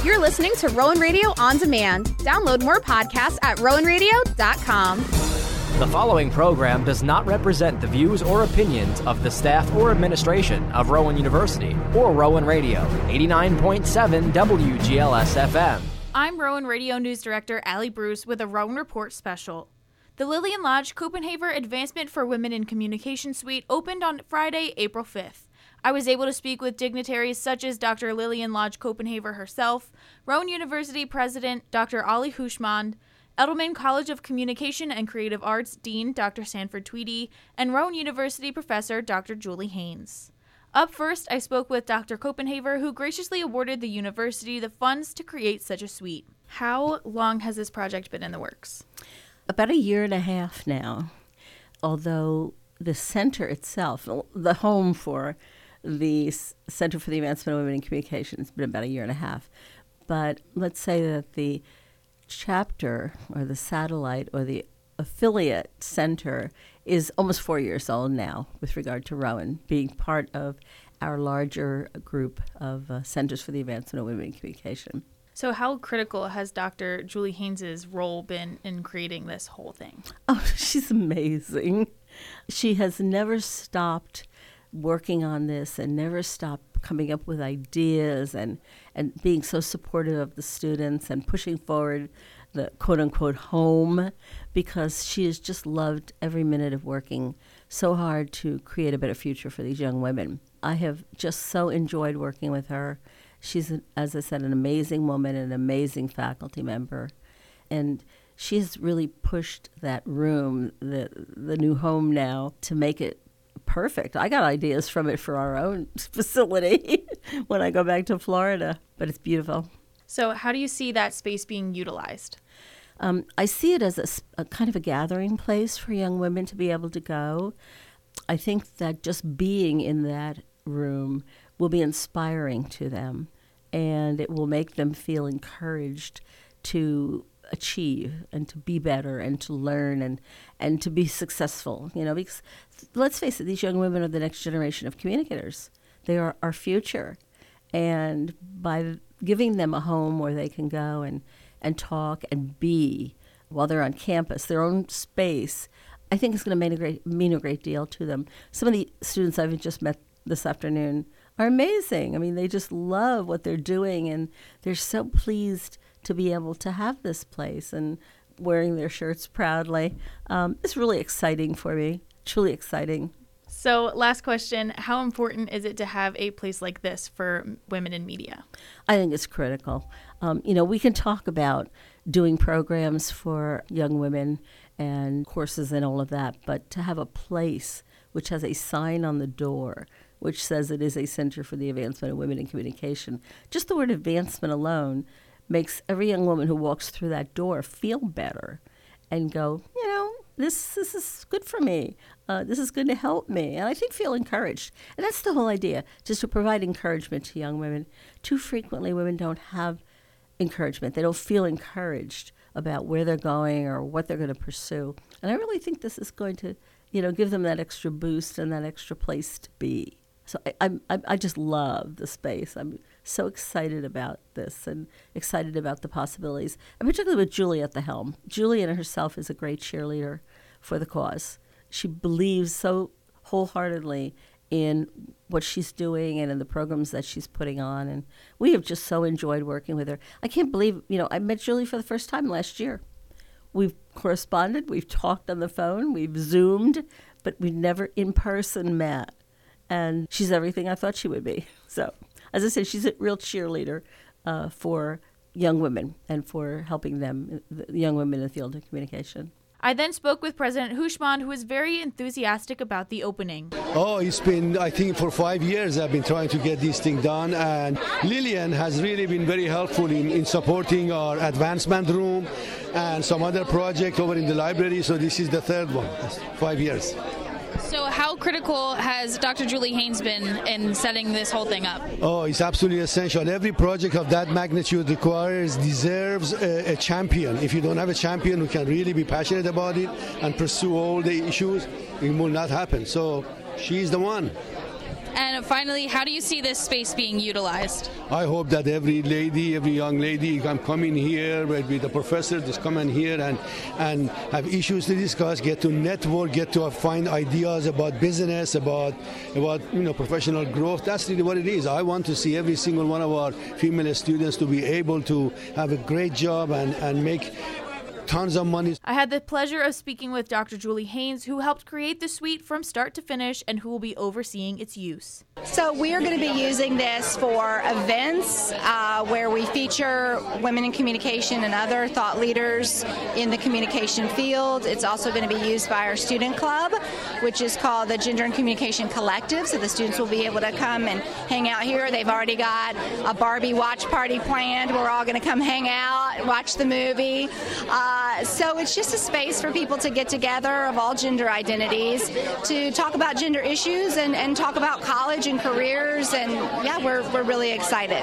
You're listening to Rowan Radio On Demand. Download more podcasts at rowanradio.com. The following program does not represent the views or opinions of the staff or administration of Rowan University or Rowan Radio, 89.7 WGLS FM. I'm Rowan Radio News Director Allie Bruce with a Rowan Report special. The Lillian Lodge Copenhagen Advancement for Women in Communication Suite opened on Friday, April 5th. I was able to speak with dignitaries such as Dr. Lillian Lodge Copenhagen herself, Rowan University President Dr. Ollie Hushmand, Edelman College of Communication and Creative Arts Dean Dr. Sanford Tweedy, and Rowan University Professor Dr. Julie Haynes. Up first, I spoke with Dr. Copenhagen, who graciously awarded the university the funds to create such a suite. How long has this project been in the works? About a year and a half now, although the center itself, the home for the Center for the Advancement of Women in Communication, has been about a year and a half. But let's say that the chapter or the satellite or the affiliate center is almost 4 years old now with regard to Rowan, being part of our larger group of Centers for the Advancement of Women in Communication. So how critical has Dr. Julie Haynes' role been in creating this whole thing? Oh, she's amazing. She has never stopped working on this and never stopped coming up with ideas and being so supportive of the students and pushing forward the quote-unquote home, because she has just loved every minute of working so hard to create a better future for these young women. I have just so enjoyed working with her. She's, as I said, an amazing woman, an amazing faculty member, and she has really pushed that room, the new home now, to make it perfect. I got ideas from it for our own facility when I go back to Florida, but it's beautiful. So how do you see that space being utilized? I see it as a kind of a gathering place for young women to be able to go. I think that just being in that room will be inspiring to them, and it will make them feel encouraged to achieve and to be better and to learn and to be successful. You know, because let's face it, these young women are the next generation of communicators. They are our future. And by giving them a home where they can go and talk and be while they're on campus, their own space, I think it's going to mean a great deal to them. Some of the students I've just met this afternoon are amazing. I mean, they just love what they're doing, and they're so pleased to be able to have this place and wearing their shirts proudly. It's really exciting for me, truly exciting. So last question, how important is it to have a place like this for women in media? I think it's critical. We can talk about doing programs for young women and courses and all of that, but to have a place which has a sign on the door which says it is a Center for the Advancement of Women in Communication, just the word advancement alone makes every young woman who walks through that door feel better and go, this is good for me. This is going to help me. And I think feel encouraged. And that's the whole idea, just to provide encouragement to young women. Too frequently, women don't have encouragement. They don't feel encouraged about where they're going or what they're going to pursue. And I really think this is going to, give them that extra boost and that extra place to be. So I just love the space. I'm so excited about this and excited about the possibilities, and particularly with Julie at the helm. Julie in herself is a great cheerleader for the cause. She believes so wholeheartedly in what she's doing and in the programs that she's putting on, and we have just so enjoyed working with her. I can't believe, I met Julie for the first time last year. We've corresponded, we've talked on the phone, we've Zoomed, but we've never in person met. And she's everything I thought she would be. So, as I said, she's a real cheerleader for young women and for helping them, the young women in the field of communication. I then spoke with President Hushmand, who was very enthusiastic about the opening. Oh, it's been, I think, for 5 years I've been trying to get this thing done. And Lillian has really been very helpful in supporting our advancement room and some other project over in the library. So this is the third one, 5 years. So how critical has Dr. Julie Haynes been in setting this whole thing up? Oh, it's absolutely essential. Every project of that magnitude deserves a champion. If you don't have a champion who can really be passionate about it and pursue all the issues, it will not happen. So she's the one. And finally, how do you see this space being utilized? I hope that every young lady can come in here with the professor, just come in here and have issues to discuss, get to network, get to find ideas about business, about professional growth. That's really what it is. I want to see every single one of our female students to be able to have a great job and make tons of money. I had the pleasure of speaking with Dr. Julie Haynes, who helped create the suite from start to finish and who will be overseeing its use. So we are going to be using this for events where we feature women in communication and other thought leaders in the communication field. It's also going to be used by our student club, which is called the Gender and Communication Collective. So the students will be able to come and hang out here. They've already got a Barbie watch party planned. We're all going to come hang out, watch the movie. So it's just a space for people to get together of all gender identities to talk about gender issues and talk about college and careers. And yeah, we're really excited.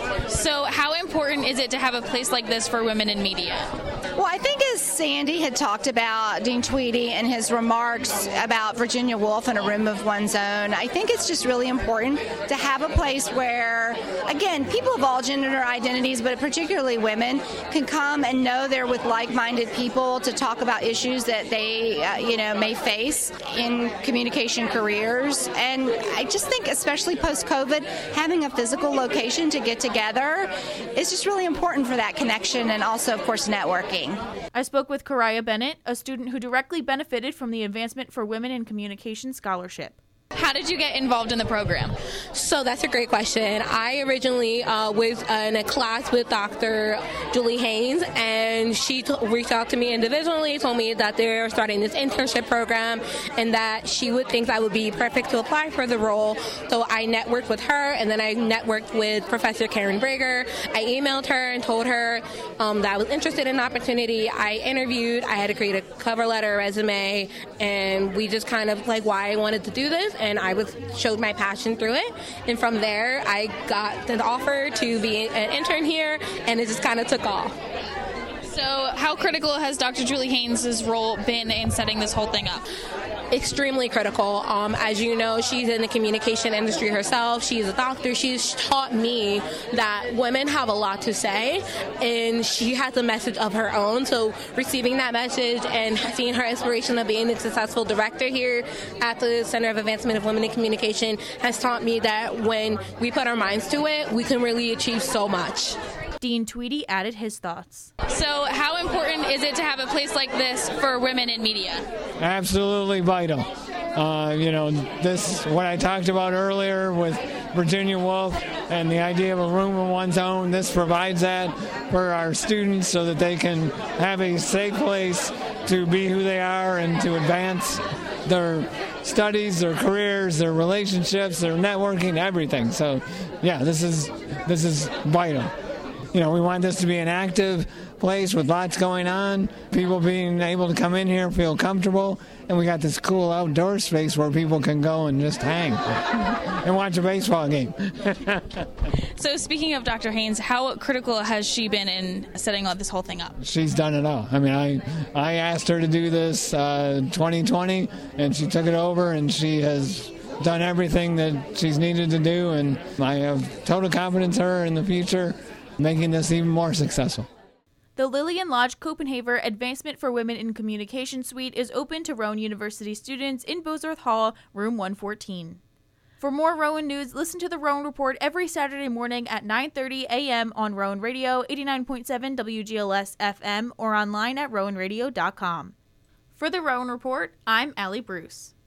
So how important is it to have a place like this for women in media? Well, I think as Sandy had talked about, Dean Tweedy, and his remarks about Virginia Woolf and a room of one's own, I think it's just really important to have a place where, again, people of all gender identities, but particularly women, can come and know they're with like-minded people to talk about issues that they, may face in communication careers. And I just think, especially post-COVID, having a physical location to get together is just really important for that connection and also, of course, networking. I spoke with Karaya Bennett, a student who directly benefited from the Advancement for Women in Communication Scholarship. How did you get involved in the program? So that's a great question. I originally was in a class with Dr. Julie Haynes, and she reached out to me individually, told me that they're starting this internship program and that she would think I would be perfect to apply for the role. So I networked with her, and then I networked with Professor Karen Brager. I emailed her and told her that I was interested in the opportunity. I interviewed. I had to create a cover letter, resume, and we just kind of why I wanted to do this. And I showed my passion through it. And from there, I got the offer to be an intern here, and it just kind of took off. So how critical has Dr. Julie Haynes' role been in setting this whole thing up? Extremely critical. As you know, she's in the communication industry herself. She's a doctor. She's taught me that women have a lot to say, and she has a message of her own. So receiving that message and seeing her inspiration of being a successful director here at the Center of Advancement of Women in Communication has taught me that when we put our minds to it, we can really achieve so much. Dean Tweedy added his thoughts. So how important is it to have a place like this for women in media? Absolutely vital. This, what I talked about earlier with Virginia Woolf and the idea of a room of one's own, this provides that for our students so that they can have a safe place to be who they are and to advance their studies, their careers, their relationships, their networking, everything. So, yeah, this is vital. We want this to be an active place with lots going on, people being able to come in here, feel comfortable, and we got this cool outdoor space where people can go and just hang and watch a baseball game. So speaking of Dr. Haynes, how critical has she been in setting this whole thing up? She's done it all. I mean, I asked her to do this 2020, and she took it over, and she has done everything that she's needed to do, and I have total confidence in her in the future, making this even more successful. The Lillian Lodge Copenhaver Advancement for Women in Communication Suite is open to Rowan University students in Bozarth Hall, room 114. For more Rowan news, listen to the Rowan Report every Saturday morning at 9:30 a.m. on Rowan Radio, 89.7 WGLS FM, or online at rowanradio.com. For the Rowan Report, I'm Allie Bruce.